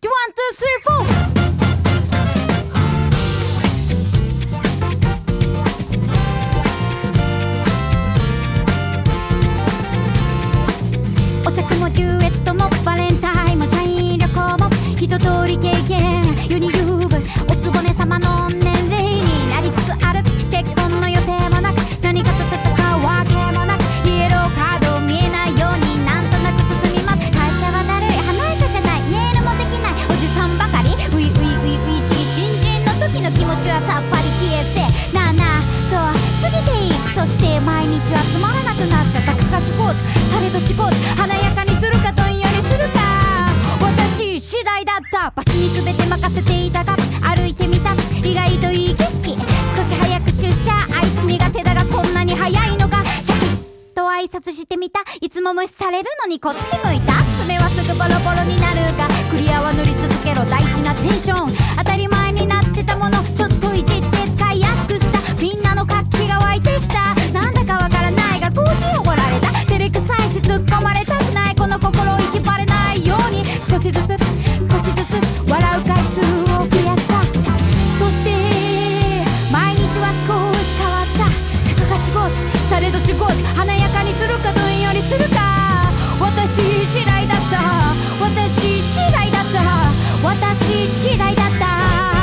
お酌もデュエットもバレンタインも社員旅行も一通り経験、世に言うおつぼね様の年齢になりつつある。結婚の予定もなく何かと戦うわけもなく、イエローカード見えないようになんとなく進みます。会社はだるい、華やかじゃない、ネイルもできないおじさんばかり、ウイウイウイウイしい新人の時の気持ちはさっぱり消えて、なあなあと過ぎていく。そして毎日はつまらなくなったたかがしポーズされどしポーズ、華やかにするかどんよりするか私次第だった。バスに全て任せていたが歩いてみた、意外といい景色。少し早く出社、あいつ苦手だがこんなに早いのか。シャキッと挨拶してみた、いつも無視されるのにこっち向いた。爪はすぐボロボロになるがクリアは塗り続けろ大事なテンション。当たり前になってたものちょっといじって使いやすくした。みんなの活気が湧いてきた。なんだかわからないがコーヒーおごられた。照れくさいし突っ込まれたくない、この心を息ばれないように少しずつ笑う回数を増やした。そして毎日は少し変わった。たかが仕事されど仕事、華やかにするかどんよりするか私次第だった。私次第だった。私次第だった。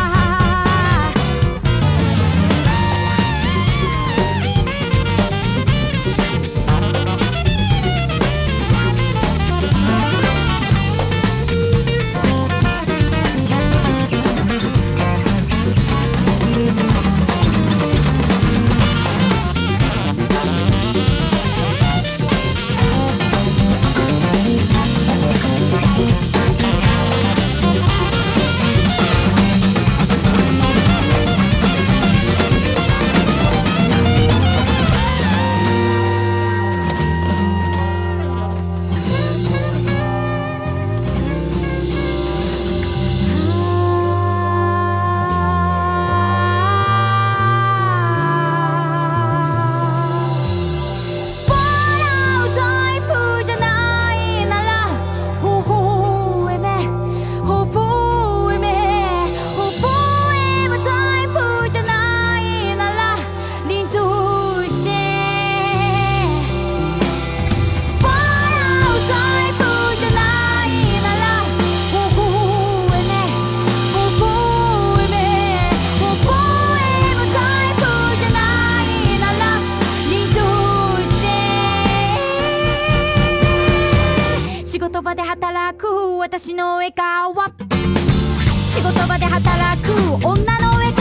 仕事場で働く私の笑顔は、仕事場で働く女の笑顔